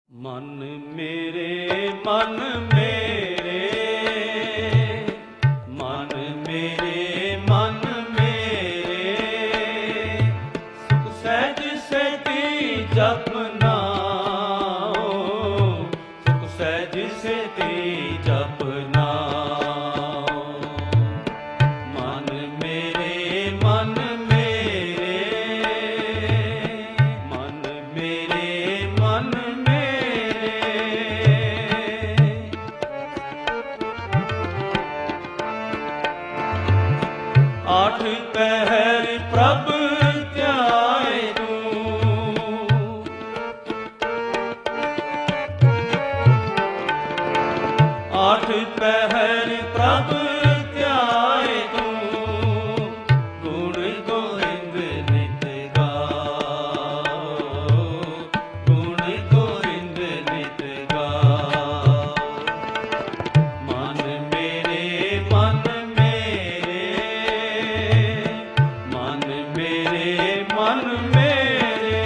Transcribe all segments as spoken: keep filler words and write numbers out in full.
मन मेरे मन मेरे मन मेरे मन मेरे सुख सहज सेती जपना सुख सहज सेती जपना मन मेरे मन मेरे मन मेरे मन आठ पहर प्रभ ध्याए तूं आठ पहर प्रभ ध्याए तूं गुण गोविंद नित गाओ गुण गोविंद नित गाओ मन मेरे मन मन मेरे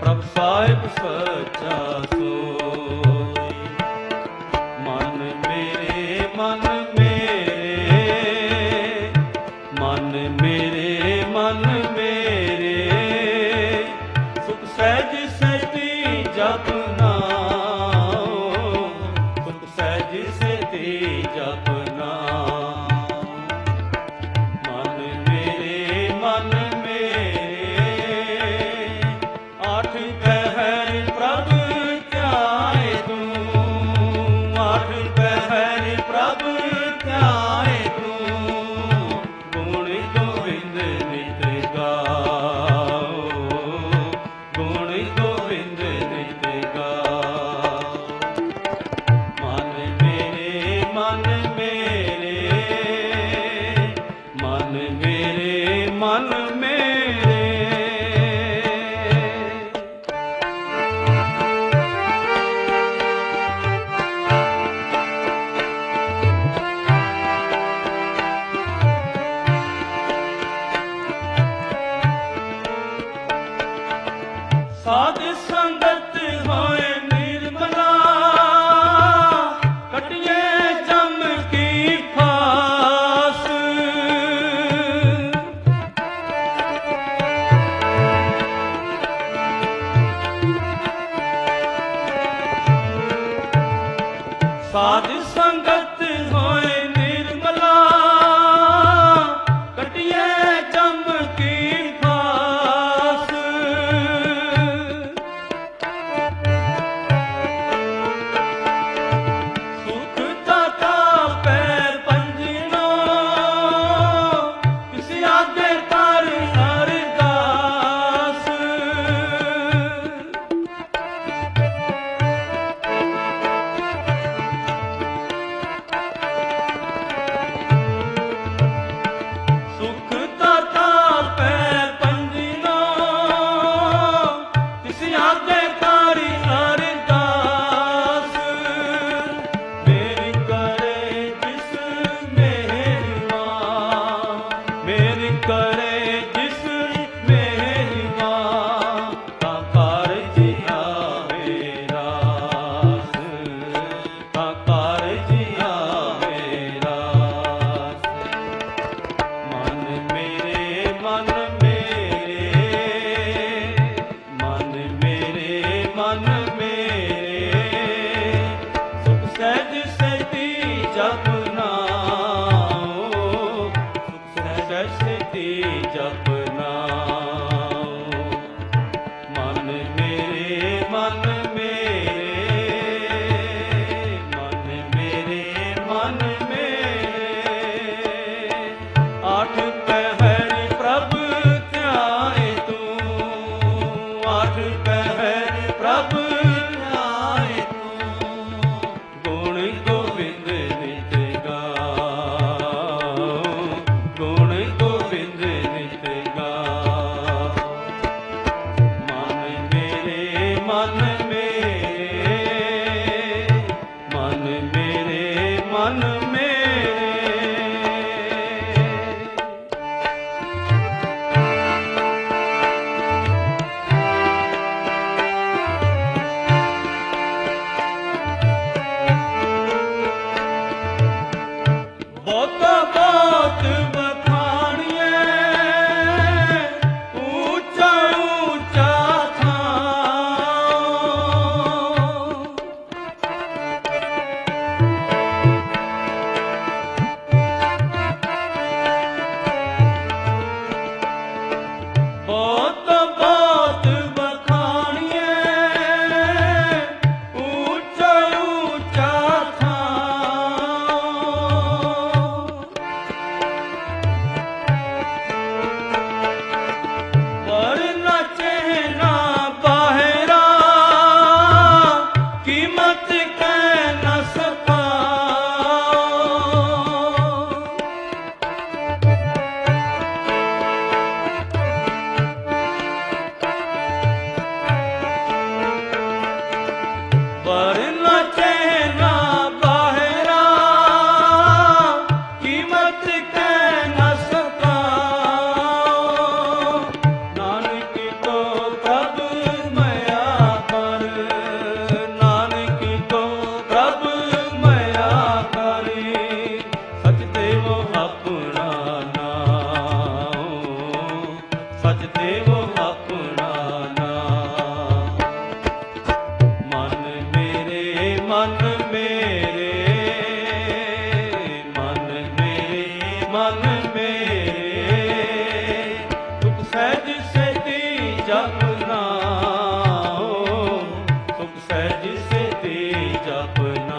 ਪ੍ਰਭ ਸਾਹਿਬ ਸੱਚਾ ਸੋਈ। ਮਨ ਮੇਰੇ ਮਨ ਮੇਰੇ ਮਨ ਮੇਰੇ ਮਨ ਮੇਰੇ ਸੁਖ ਸਹਿਜ ਸਤੀ ਜਪਨਾ ਸੁਖ ਸਹਿਜ ਸਤੀ ਜਪਨਾ। ਮਨ ਮੇਰੇ ਮਨ ਆਠ ਪਹਿਰ ਪ੍ਰਭ ਧਿਆਏ ਤੂੰ ਆਠ ਪਹਿਰ ਪ੍ਰਭ ਧਿਆਏ ਤੂੰ। ਗੁਣ ਗੋਬਿੰਦ ਨਿਤ ਗਾਓ ਗੁਣ ਗੋਬਿੰਦ ਨਿਤ ਗਾਓ। ਮਨ ਮੇਰੇ ਮਨ ਮੇਰੇ ਮਨ ਮੇਰੇ ਮਨ ਮੇਰੇ। ਸਾਧ ਸੰਗਤ ਹੋਏ ਨਿਰਮਲਾ ਕਟਿਏ ਜਮ ਕੀ ਫਾਸ। ਸਾਧ ਸੰਗਤ ਹੋਏ ਨਿਰਮਲਾ ਕਟਿਏ ਜਮ ਕੀ ਫਾਸ। ਸੁਖ ਦਾਤਾ ਪੈਰ ਪੰਜਨੋ ਕਿਸੀ ਆਗੇ ਕਰ ਅਰਦਾਸ। ਸੁਖ ਦਾਤਾ ਪੈਰ ਪੰਜਨੋ ਕਿਸੀ ਆਗੇ ਕਰ ਅਰਦਾਸ। ਮੇਰੀ ਕਰੇ ਜਿਸ ਮਿਹਰਬਾਨ ਮੇਰੀ ਕਰੇ ਜਿਸ ਮਿਹਰਬਾਨ ਤਾਂ ਕਾਰਜ ਆਵੇ ਰਾਸ ਤਾਂ ਕਾਰਜ ਆਵੇ ਰਾਸ। ਮਨ ਮੇਰੇ ਮਨ ਮੇਰੇ ਮਨ ਮੇਰੇ ਮਨ ਮੇਰੇ ਸੁਖ ਸਹਿਜ ਸਤੀ ਜਪਨਾ ਸੁਖ ਸਹਿਜ ਸਤੀ ਜਪਨਾ। ਮਨ ਮੇਰੇ ਮਨ ਮੇਰੇ ਮਨ ਮੇਰੇ ਮਨ ਮੇਰੇ ਆਠ ਪਹਿਰ ਪ੍ਰਭ ਧਿਆਏ ਤੂੰ ਆਠ ਪਹਿਰ ਪ੍ਰਭ ਧਿਆਏ ਤੂੰ। ਗੁਣ ਗੋਬਿੰਦ ਨਿਤ ਗਾਓ ਗੁਣ ਗੋਬਿੰਦ ਨਿਤ ਗਾਓ। ਮਨ ਮੇਰੇ ਮਨ मन मेरे, मन मेरे, मन मेरे, सुख सहज सेती जपना, सुख सहज सेती जपना।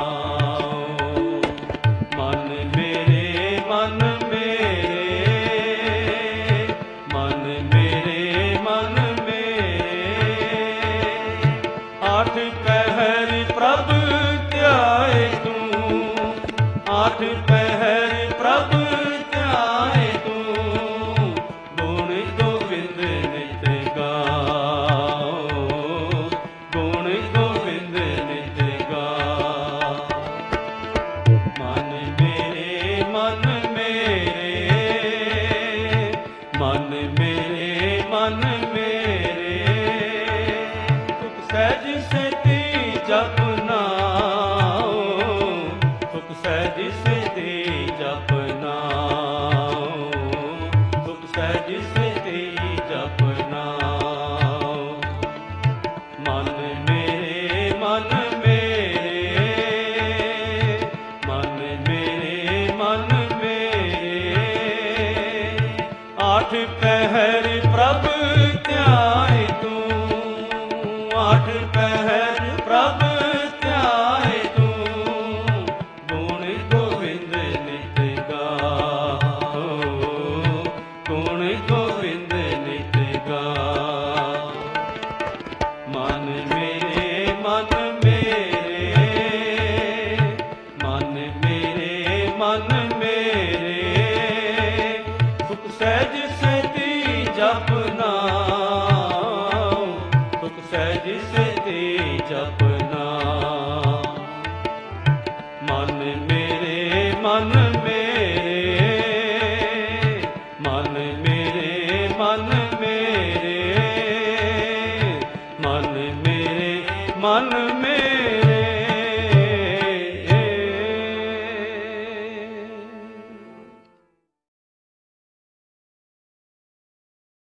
मन मेरे, मन मेरे, मन मेरे, मन मेरे, आठ पहर प्रभ ध्याए तू, आठ पहर प्रभ ध्याए तू, गुण गोविंद नित गाओ, गुण गोविंद नित गाओ। मन मेरे, मन मेरे, मन मेरे, मन मेरे, सुख सहज सेती जपना, सुख सहज सेती जपना, सुख सहज सेती जपना। मन मेरे, मन मेरे, मन मेरे, मन मेरे, आठ पहर प्रभ ध्याए तू, आठ पहर प्रभ